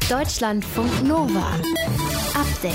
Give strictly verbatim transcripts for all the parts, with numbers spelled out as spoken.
Deutschlandfunk Nova. Update.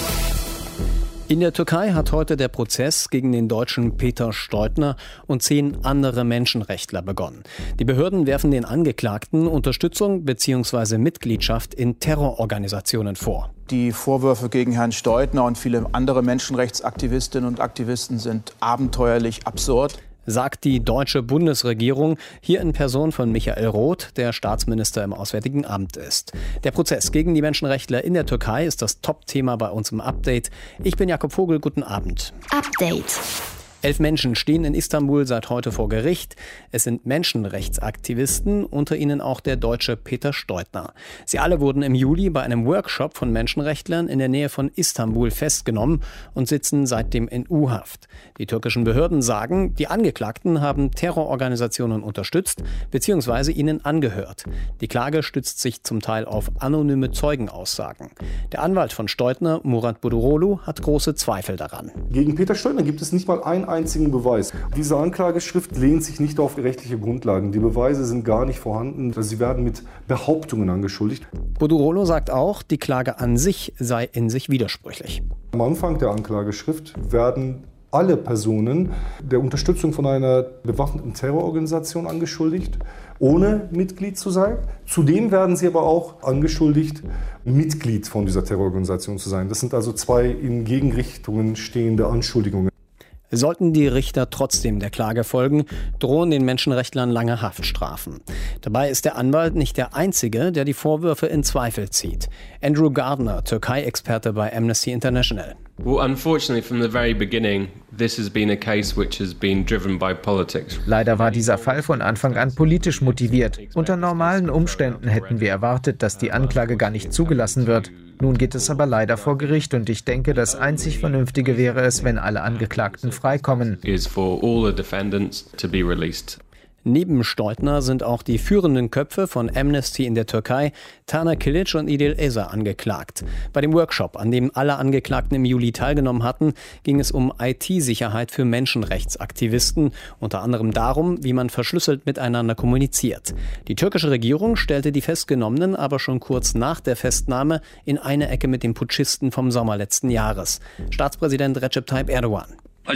In der Türkei hat heute der Prozess gegen den Deutschen Peter Steudtner und zehn andere Menschenrechtler begonnen. Die Behörden werfen den Angeklagten Unterstützung bzw. Mitgliedschaft in Terrororganisationen vor. Die Vorwürfe gegen Herrn Steudtner und viele andere Menschenrechtsaktivistinnen und Aktivisten sind abenteuerlich absurd, sagt die deutsche Bundesregierung, hier in Person von Michael Roth, der Staatsminister im Auswärtigen Amt ist. Der Prozess gegen die Menschenrechtler in der Türkei ist das Top-Thema bei uns im Update. Ich bin Jakob Vogel, guten Abend. Update. Elf Menschen stehen in Istanbul seit heute vor Gericht. Es sind Menschenrechtsaktivisten, unter ihnen auch der deutsche Peter Steudtner. Sie alle wurden im Juli bei einem Workshop von Menschenrechtlern in der Nähe von Istanbul festgenommen und sitzen seitdem in U-Haft. Die türkischen Behörden sagen, die Angeklagten haben Terrororganisationen unterstützt bzw. ihnen angehört. Die Klage stützt sich zum Teil auf anonyme Zeugenaussagen. Der Anwalt von Steudtner, Murat Budurolu, hat große Zweifel daran. Gegen Peter Steudtner gibt es nicht mal ein einzigen Beweis. Diese Anklageschrift lehnt sich nicht auf rechtliche Grundlagen. Die Beweise sind gar nicht vorhanden. Sie werden mit Behauptungen angeschuldigt. Budurolu sagt auch, die Klage an sich sei in sich widersprüchlich. Am Anfang der Anklageschrift werden alle Personen der Unterstützung von einer bewaffneten Terrororganisation angeschuldigt, ohne Mitglied zu sein. Zudem werden sie aber auch angeschuldigt, Mitglied von dieser Terrororganisation zu sein. Das sind also zwei in Gegenrichtungen stehende Anschuldigungen. Sollten die Richter trotzdem der Klage folgen, drohen den Menschenrechtlern lange Haftstrafen. Dabei ist der Anwalt nicht der Einzige, der die Vorwürfe in Zweifel zieht. Andrew Gardner, Türkei-Experte bei Amnesty International. Well, unfortunately, from the very beginning, this has been a case which has been driven by politics. Leider war dieser Fall von Anfang an politisch motiviert. Unter normalen Umständen hätten wir erwartet, dass die Anklage gar nicht zugelassen wird. Nun geht es aber leider vor Gericht und ich denke, das einzig Vernünftige wäre es, wenn alle Angeklagten freikommen. Is for all the defendants to be released. Neben Steudtner sind auch die führenden Köpfe von Amnesty in der Türkei, Taner Kilic und Idil Eser, angeklagt. Bei dem Workshop, an dem alle Angeklagten im Juli teilgenommen hatten, ging es um I T-Sicherheit für Menschenrechtsaktivisten, unter anderem darum, wie man verschlüsselt miteinander kommuniziert. Die türkische Regierung stellte die Festgenommenen aber schon kurz nach der Festnahme in eine Ecke mit den Putschisten vom Sommer letzten Jahres. Staatspräsident Recep Tayyip Erdogan.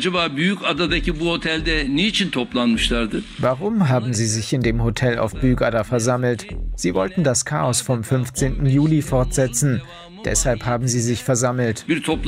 Warum haben Sie sich in dem Hotel auf Büyükada versammelt? Sie wollten das Chaos vom fünfzehnten Juli fortsetzen. Deshalb haben Sie sich versammelt.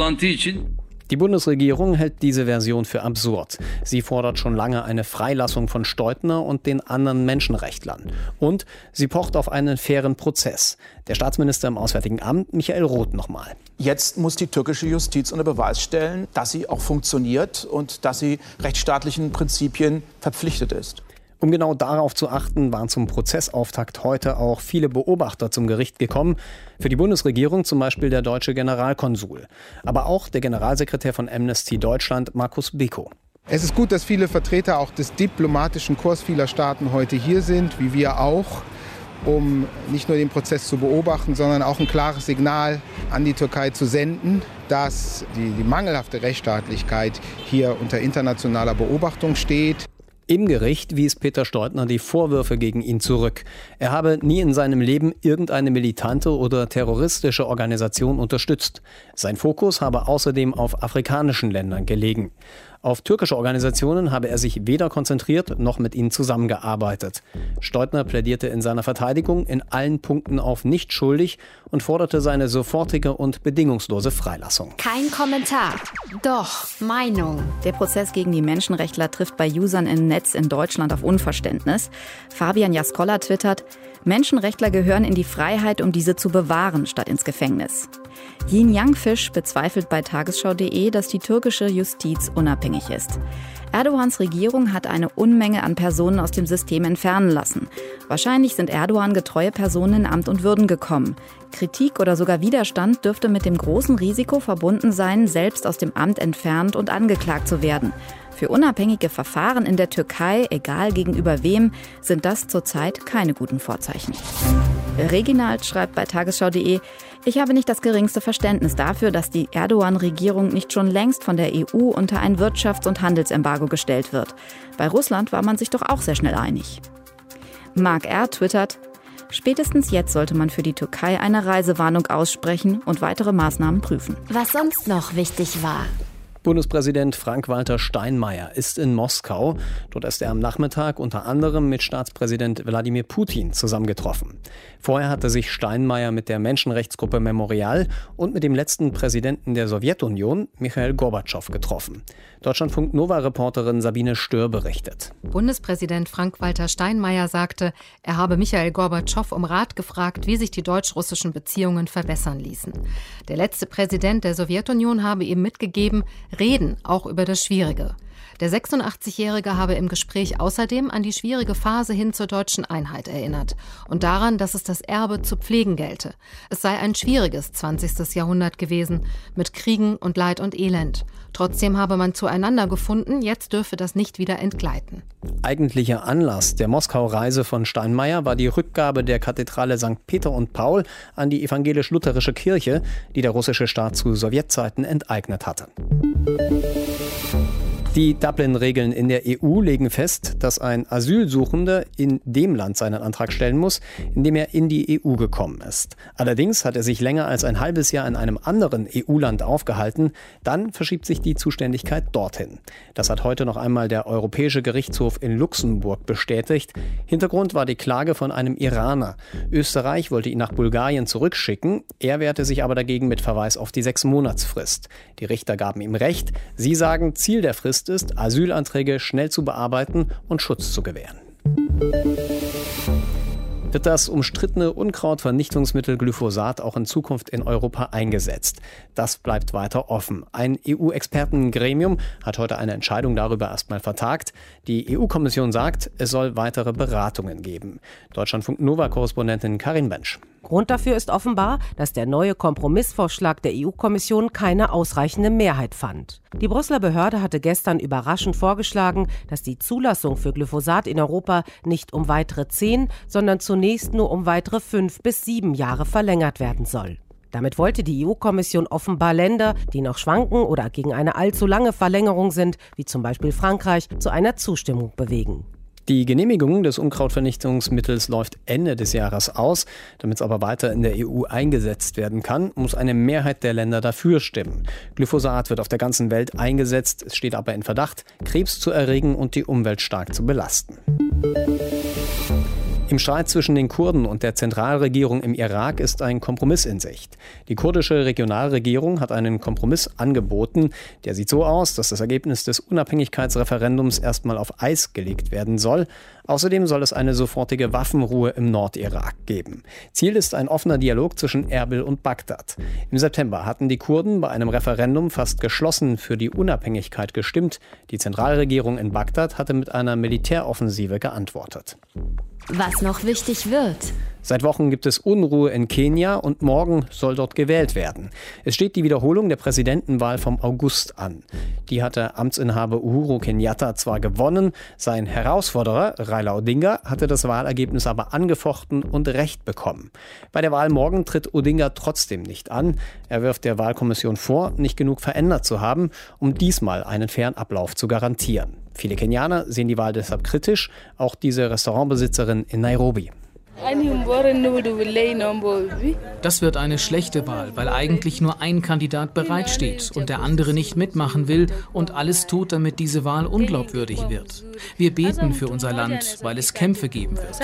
Die Bundesregierung hält diese Version für absurd. Sie fordert schon lange eine Freilassung von Steudtner und den anderen Menschenrechtlern. Und sie pocht auf einen fairen Prozess. Der Staatsminister im Auswärtigen Amt, Michael Roth, nochmal. Jetzt muss die türkische Justiz unter Beweis stellen, dass sie auch funktioniert und dass sie rechtsstaatlichen Prinzipien verpflichtet ist. Um genau darauf zu achten, waren zum Prozessauftakt heute auch viele Beobachter zum Gericht gekommen. Für die Bundesregierung zum Beispiel der deutsche Generalkonsul. Aber auch der Generalsekretär von Amnesty Deutschland, Markus Beko. Es ist gut, dass viele Vertreter auch des diplomatischen Korps vieler Staaten heute hier sind, wie wir auch, um nicht nur den Prozess zu beobachten, sondern auch ein klares Signal an die Türkei zu senden, dass die, die mangelhafte Rechtsstaatlichkeit hier unter internationaler Beobachtung steht. Im Gericht wies Peter Steudtner die Vorwürfe gegen ihn zurück. Er habe nie in seinem Leben irgendeine militante oder terroristische Organisation unterstützt. Sein Fokus habe außerdem auf afrikanischen Ländern gelegen. Auf türkische Organisationen habe er sich weder konzentriert noch mit ihnen zusammengearbeitet. Steudtner plädierte in seiner Verteidigung in allen Punkten auf nicht schuldig und forderte seine sofortige und bedingungslose Freilassung. Kein Kommentar, doch Meinung. Der Prozess gegen die Menschenrechtler trifft bei Usern im Netz in Deutschland auf Unverständnis. Fabian Jaskolla twittert: Menschenrechtler gehören in die Freiheit, um diese zu bewahren, statt ins Gefängnis. Yin Yang Fisch bezweifelt bei tagesschau punkt de, dass die türkische Justiz unabhängig ist. Erdogans Regierung hat eine Unmenge an Personen aus dem System entfernen lassen. Wahrscheinlich sind Erdogan getreue Personen in Amt und Würden gekommen. Kritik oder sogar Widerstand dürfte mit dem großen Risiko verbunden sein, selbst aus dem Amt entfernt und angeklagt zu werden. Für unabhängige Verfahren in der Türkei, egal gegenüber wem, sind das zurzeit keine guten Vorzeichen. Reginald schreibt bei tagesschau punkt de: Ich habe nicht das geringste Verständnis dafür, dass die Erdogan-Regierung nicht schon längst von der E U unter ein Wirtschafts- und Handelsembargo gestellt wird. Bei Russland war man sich doch auch sehr schnell einig. Mark R. twittert: Spätestens jetzt sollte man für die Türkei eine Reisewarnung aussprechen und weitere Maßnahmen prüfen. Was sonst noch wichtig war. Bundespräsident Frank-Walter Steinmeier ist in Moskau. Dort ist er am Nachmittag unter anderem mit Staatspräsident Wladimir Putin zusammengetroffen. Vorher hatte sich Steinmeier mit der Menschenrechtsgruppe Memorial und mit dem letzten Präsidenten der Sowjetunion, Michail Gorbatschow, getroffen. Deutschlandfunk Nova-Reporterin Sabine Stör berichtet. Bundespräsident Frank-Walter Steinmeier sagte, er habe Michail Gorbatschow um Rat gefragt, wie sich die deutsch-russischen Beziehungen verbessern ließen. Der letzte Präsident der Sowjetunion habe ihm mitgegeben, reden, auch über das Schwierige. Der sechsundachtzigjährige habe im Gespräch außerdem an die schwierige Phase hin zur deutschen Einheit erinnert und daran, dass es das Erbe zu pflegen gelte. Es sei ein schwieriges zwanzigstes Jahrhundert gewesen, mit Kriegen und Leid und Elend. Trotzdem habe man zueinander gefunden, jetzt dürfe das nicht wieder entgleiten. Eigentlicher Anlass der Moskau-Reise von Steinmeier war die Rückgabe der Kathedrale Sankt Peter und Paul an die evangelisch-lutherische Kirche, die der russische Staat zu Sowjetzeiten enteignet hatte. Die Dublin-Regeln in der E U legen fest, dass ein Asylsuchender in dem Land seinen Antrag stellen muss, in dem er in die E U gekommen ist. Allerdings hat er sich länger als ein halbes Jahr in einem anderen E U-Land aufgehalten, dann verschiebt sich die Zuständigkeit dorthin. Das hat heute noch einmal der Europäische Gerichtshof in Luxemburg bestätigt. Hintergrund war die Klage von einem Iraner. Österreich wollte ihn nach Bulgarien zurückschicken, er wehrte sich aber dagegen mit Verweis auf die Sechs-Monats-Frist. Die Richter gaben ihm Recht. Sie sagen, Ziel der Frist ist, Asylanträge schnell zu bearbeiten und Schutz zu gewähren. Wird das umstrittene Unkrautvernichtungsmittel Glyphosat auch in Zukunft in Europa eingesetzt? Das bleibt weiter offen. Ein E U-Expertengremium hat heute eine Entscheidung darüber erstmal vertagt. Die E U-Kommission sagt, es soll weitere Beratungen geben. Deutschlandfunk Nova-Korrespondentin Karin Bensch. Grund dafür ist offenbar, dass der neue Kompromissvorschlag der E U-Kommission keine ausreichende Mehrheit fand. Die Brüsseler Behörde hatte gestern überraschend vorgeschlagen, dass die Zulassung für Glyphosat in Europa nicht um weitere zehn, sondern zunächst nur um weitere fünf bis sieben Jahre verlängert werden soll. Damit wollte die E U-Kommission offenbar Länder, die noch schwanken oder gegen eine allzu lange Verlängerung sind, wie zum Beispiel Frankreich, zu einer Zustimmung bewegen. Die Genehmigung des Unkrautvernichtungsmittels läuft Ende des Jahres aus. Damit es aber weiter in der E U eingesetzt werden kann, muss eine Mehrheit der Länder dafür stimmen. Glyphosat wird auf der ganzen Welt eingesetzt. Es steht aber in Verdacht, Krebs zu erregen und die Umwelt stark zu belasten. Im Streit zwischen den Kurden und der Zentralregierung im Irak ist ein Kompromiss in Sicht. Die kurdische Regionalregierung hat einen Kompromiss angeboten. Der sieht so aus, dass das Ergebnis des Unabhängigkeitsreferendums erstmal auf Eis gelegt werden soll. Außerdem soll es eine sofortige Waffenruhe im Nordirak geben. Ziel ist ein offener Dialog zwischen Erbil und Bagdad. Im September hatten die Kurden bei einem Referendum fast geschlossen für die Unabhängigkeit gestimmt. Die Zentralregierung in Bagdad hatte mit einer Militäroffensive geantwortet. Was noch wichtig wird. Seit Wochen gibt es Unruhe in Kenia und morgen soll dort gewählt werden. Es steht die Wiederholung der Präsidentenwahl vom August an. Die hatte Amtsinhaber Uhuru Kenyatta zwar gewonnen, sein Herausforderer Raila Odinga hatte das Wahlergebnis aber angefochten und Recht bekommen. Bei der Wahl morgen tritt Odinga trotzdem nicht an. Er wirft der Wahlkommission vor, nicht genug verändert zu haben, um diesmal einen fairen Ablauf zu garantieren. Viele Kenianer sehen die Wahl deshalb kritisch, auch diese Restaurantbesitzerin in Nairobi. Das wird eine schlechte Wahl, weil eigentlich nur ein Kandidat bereitsteht und der andere nicht mitmachen will und alles tut, damit diese Wahl unglaubwürdig wird. Wir beten für unser Land, weil es Kämpfe geben wird.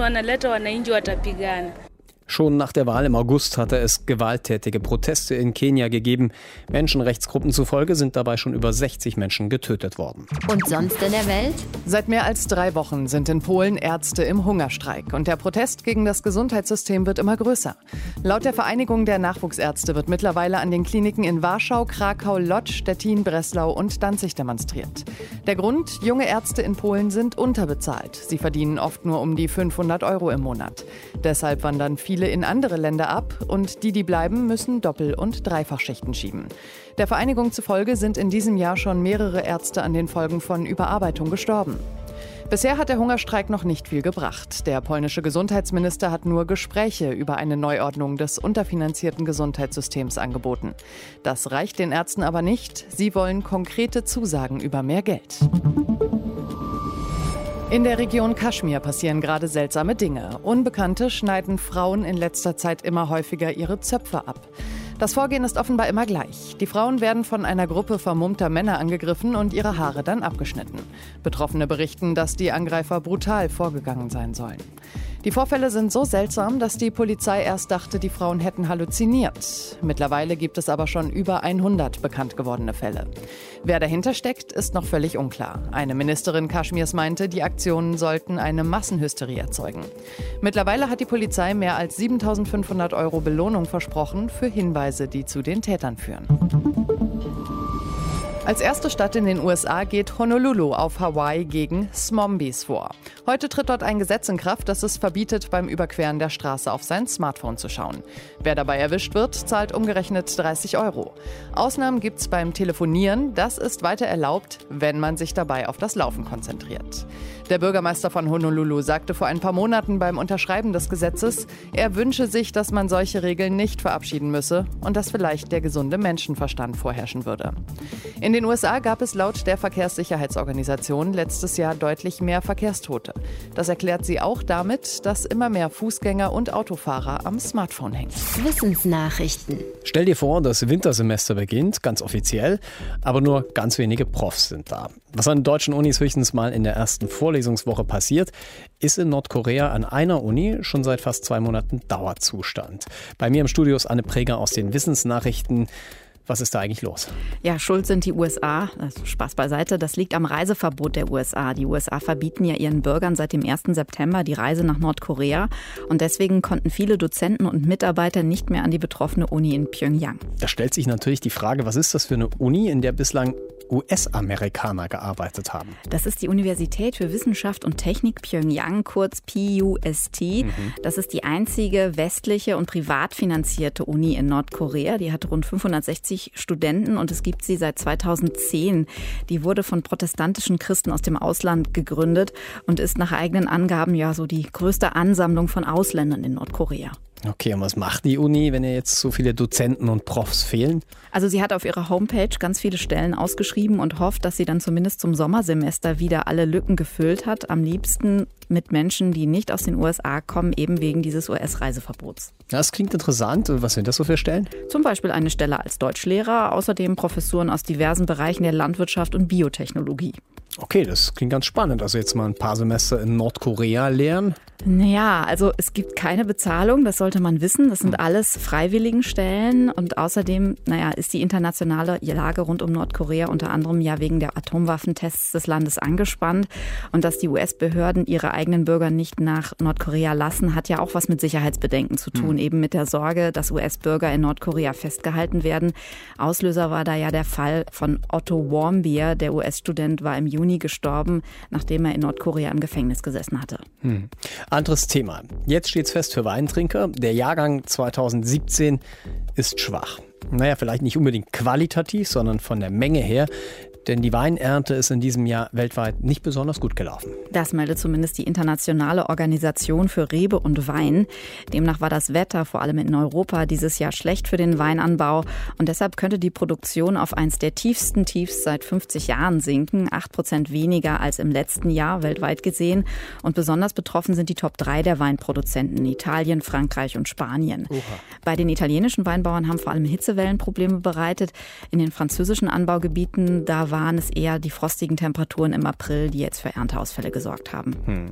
Schon nach der Wahl im August hatte es gewalttätige Proteste in Kenia gegeben. Menschenrechtsgruppen zufolge sind dabei schon über sechzig Menschen getötet worden. Und sonst in der Welt? Seit mehr als drei Wochen sind in Polen Ärzte im Hungerstreik. Und der Protest gegen das Gesundheitssystem wird immer größer. Laut der Vereinigung der Nachwuchsärzte wird mittlerweile an den Kliniken in Warschau, Krakau, Lodz, Stettin, Breslau und Danzig demonstriert. Der Grund? Junge Ärzte in Polen sind unterbezahlt. Sie verdienen oft nur um die fünfhundert Euro im Monat. Deshalb wandern viele in andere Länder ab und die, die bleiben, müssen Doppel- und Dreifachschichten schieben. Der Vereinigung zufolge sind in diesem Jahr schon mehrere Ärzte an den Folgen von Überarbeitung gestorben. Bisher hat der Hungerstreik noch nicht viel gebracht. Der polnische Gesundheitsminister hat nur Gespräche über eine Neuordnung des unterfinanzierten Gesundheitssystems angeboten. Das reicht den Ärzten aber nicht. Sie wollen konkrete Zusagen über mehr Geld. In der Region Kaschmir passieren gerade seltsame Dinge. Unbekannte schneiden Frauen in letzter Zeit immer häufiger ihre Zöpfe ab. Das Vorgehen ist offenbar immer gleich. Die Frauen werden von einer Gruppe vermummter Männer angegriffen und ihre Haare dann abgeschnitten. Betroffene berichten, dass die Angreifer brutal vorgegangen sein sollen. Die Vorfälle sind so seltsam, dass die Polizei erst dachte, die Frauen hätten halluziniert. Mittlerweile gibt es aber schon über hundert bekannt gewordene Fälle. Wer dahinter steckt, ist noch völlig unklar. Eine Ministerin Kaschmirs meinte, die Aktionen sollten eine Massenhysterie erzeugen. Mittlerweile hat die Polizei mehr als siebentausendfünfhundert Euro Belohnung versprochen für Hinweise, die zu den Tätern führen. Als erste Stadt in den U S A geht Honolulu auf Hawaii gegen Zombies vor. Heute tritt dort ein Gesetz in Kraft, das es verbietet, beim Überqueren der Straße auf sein Smartphone zu schauen. Wer dabei erwischt wird, zahlt umgerechnet dreißig Euro. Ausnahmen gibt's beim Telefonieren. Das ist weiter erlaubt, wenn man sich dabei auf das Laufen konzentriert. Der Bürgermeister von Honolulu sagte vor ein paar Monaten beim Unterschreiben des Gesetzes, er wünsche sich, dass man solche Regeln nicht verabschieden müsse und dass vielleicht der gesunde Menschenverstand vorherrschen würde. In den U S A gab es laut der Verkehrssicherheitsorganisation letztes Jahr deutlich mehr Verkehrstote. Das erklärt sie auch damit, dass immer mehr Fußgänger und Autofahrer am Smartphone hängen. Wissensnachrichten. Stell dir vor, das Wintersemester beginnt, ganz offiziell, aber nur ganz wenige Profs sind da. Was an deutschen Unis höchstens mal in der ersten Vorlesungswoche passiert, ist in Nordkorea an einer Uni schon seit fast zwei Monaten Dauerzustand. Bei mir im Studio ist Anne Preger aus den Wissensnachrichten. Was ist da eigentlich los? Ja, schuld sind die U S A. Also Spaß beiseite. Das liegt am Reiseverbot der U S A. Die U S A verbieten ja ihren Bürgern seit dem ersten September die Reise nach Nordkorea. Und deswegen konnten viele Dozenten und Mitarbeiter nicht mehr an die betroffene Uni in Pyongyang. Da stellt sich natürlich die Frage, was ist das für eine Uni, in der bislang U S-Amerikaner gearbeitet haben? Das ist die Universität für Wissenschaft und Technik Pyongyang, kurz P U S T. Mhm. Das ist die einzige westliche und privat finanzierte Uni in Nordkorea. Die hat rund fünfhundertsechzig Studenten und es gibt sie seit zweitausendzehn. Die wurde von protestantischen Christen aus dem Ausland gegründet und ist nach eigenen Angaben ja so die größte Ansammlung von Ausländern in Nordkorea. Okay, und was macht die Uni, wenn ihr jetzt so viele Dozenten und Profs fehlen? Also sie hat auf ihrer Homepage ganz viele Stellen ausgeschrieben und hofft, dass sie dann zumindest zum Sommersemester wieder alle Lücken gefüllt hat. Am liebsten mit Menschen, die nicht aus den U S A kommen, eben wegen dieses U S-Reiseverbots. Das klingt interessant. Was sind das so für Stellen? Zum Beispiel eine Stelle als Deutschlehrer, außerdem Professuren aus diversen Bereichen der Landwirtschaft und Biotechnologie. Okay, das klingt ganz spannend. Also jetzt mal ein paar Semester in Nordkorea lernen. Naja, also es gibt keine Bezahlung, das sollte man wissen. Das sind alles Freiwilligenstellen und außerdem, naja, ist die internationale Lage rund um Nordkorea unter anderem ja wegen der Atomwaffentests des Landes angespannt. Und dass die U S-Behörden ihre eigenen Bürger nicht nach Nordkorea lassen, hat ja auch was mit Sicherheitsbedenken zu tun. Hm. Eben mit der Sorge, dass U S-Bürger in Nordkorea festgehalten werden. Auslöser war da ja der Fall von Otto Warmbier. Der U S-Student war im Juni gestorben, nachdem er in Nordkorea im Gefängnis gesessen hatte. Hm. Anderes Thema. Jetzt steht's fest für Weintrinker. Der Jahrgang zweitausendsiebzehn ist schwach. Naja, vielleicht nicht unbedingt qualitativ, sondern von der Menge her. Denn die Weinernte ist in diesem Jahr weltweit nicht besonders gut gelaufen. Das meldet zumindest die Internationale Organisation für Rebe und Wein. Demnach war das Wetter vor allem in Europa dieses Jahr schlecht für den Weinanbau. Und deshalb könnte die Produktion auf eins der tiefsten Tiefs seit fünfzig Jahren sinken. Acht Prozent weniger als im letzten Jahr weltweit gesehen. Und besonders betroffen sind die Top drei der Weinproduzenten: Italien, Frankreich und Spanien. Oha. Bei den italienischen Weinbauern haben vor allem Hitzewellen Probleme bereitet. In den französischen Anbaugebieten, da war waren es eher die frostigen Temperaturen im April, die jetzt für Ernteausfälle gesorgt haben. Hm.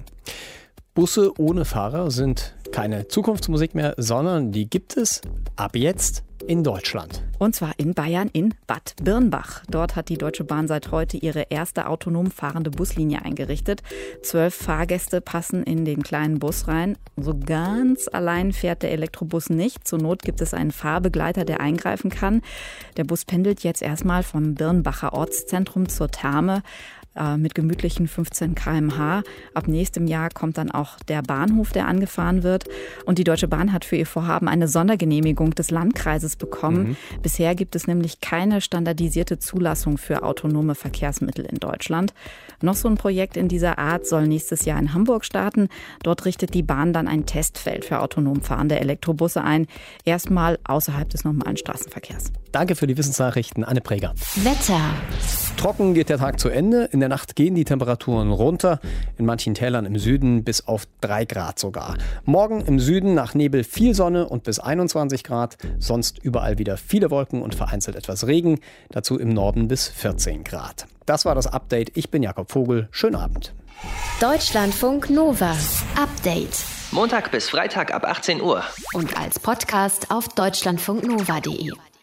Busse ohne Fahrer sind keine Zukunftsmusik mehr, sondern die gibt es ab jetzt in Deutschland. Und zwar in Bayern in Bad Birnbach. Dort hat die Deutsche Bahn seit heute ihre erste autonom fahrende Buslinie eingerichtet. Zwölf Fahrgäste passen in den kleinen Bus rein. So ganz allein fährt der Elektrobus nicht. Zur Not gibt es einen Fahrbegleiter, der eingreifen kann. Der Bus pendelt jetzt erstmal vom Birnbacher Ortszentrum zur Therme mit gemütlichen fünfzehn Kilometer pro Stunde. Ab nächstem Jahr kommt dann auch der Bahnhof, der angefahren wird. Und die Deutsche Bahn hat für ihr Vorhaben eine Sondergenehmigung des Landkreises bekommen. Mhm. Bisher gibt es nämlich keine standardisierte Zulassung für autonome Verkehrsmittel in Deutschland. Noch so ein Projekt in dieser Art soll nächstes Jahr in Hamburg starten. Dort richtet die Bahn dann ein Testfeld für autonom fahrende Elektrobusse ein. Erstmal außerhalb des normalen Straßenverkehrs. Danke für die Wissensnachrichten, Anne Preger. Wetter. Trocken geht der Tag zu Ende. In der Nacht gehen die Temperaturen runter. In manchen Tälern im Süden bis auf drei Grad sogar. Morgen im Süden nach Nebel viel Sonne und bis einundzwanzig Grad. Sonst überall wieder viele Wolken und vereinzelt etwas Regen. Dazu im Norden bis vierzehn Grad. Das war das Update. Ich bin Jakob Vogel. Schönen Abend. Deutschlandfunk Nova. Update. Montag bis Freitag ab achtzehn Uhr. Und als Podcast auf deutschlandfunknova punkt de.